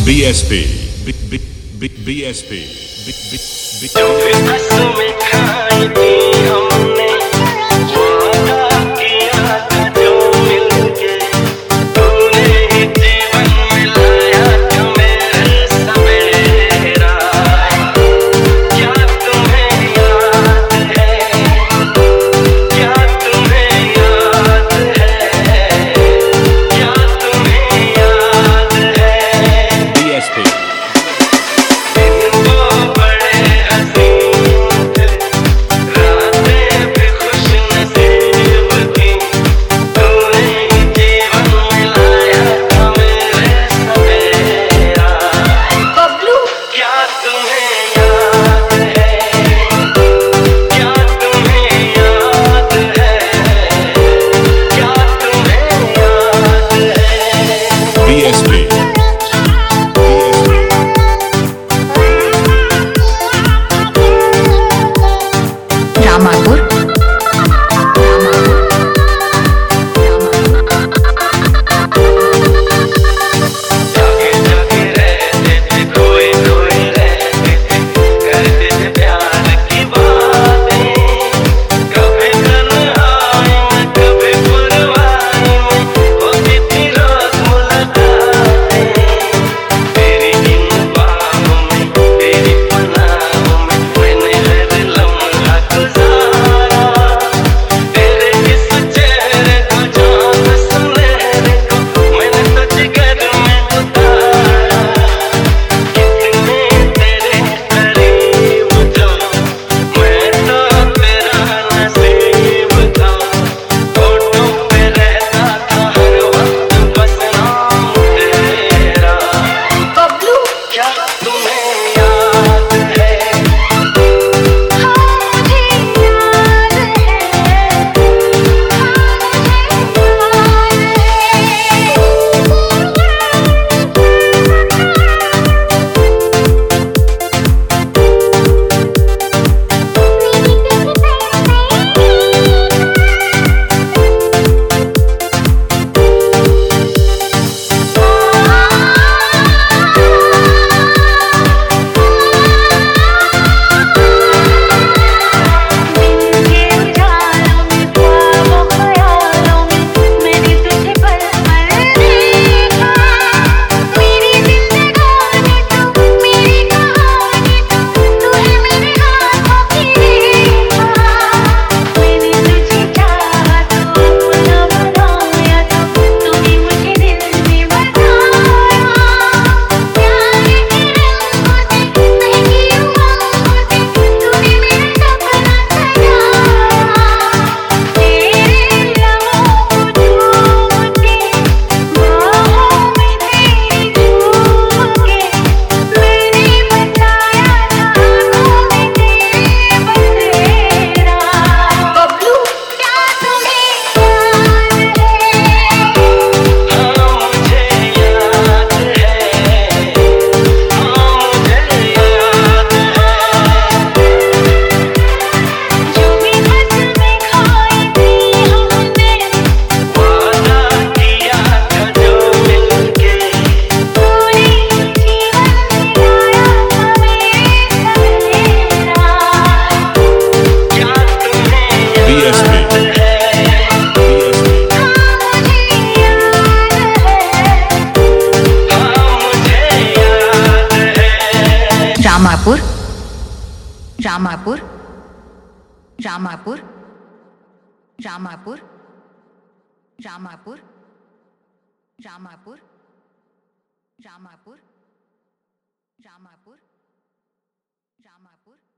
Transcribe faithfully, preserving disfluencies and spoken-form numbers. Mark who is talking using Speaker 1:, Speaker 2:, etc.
Speaker 1: B S P B B B B S P B B B
Speaker 2: जो भी बसों में खाई थी हमने वादा किया था जो मिलके तूने ही जीवन मिलाया जो मेरे सवेरा क्या तुम्हें याद है क्या तुम्हें याद है क्या तुम्हें याद है
Speaker 1: B S P
Speaker 3: Ramapur Ramapur Ramapur Ramapur Ramapur Ramapur Ramapur Ramapur Ramapur Ramapur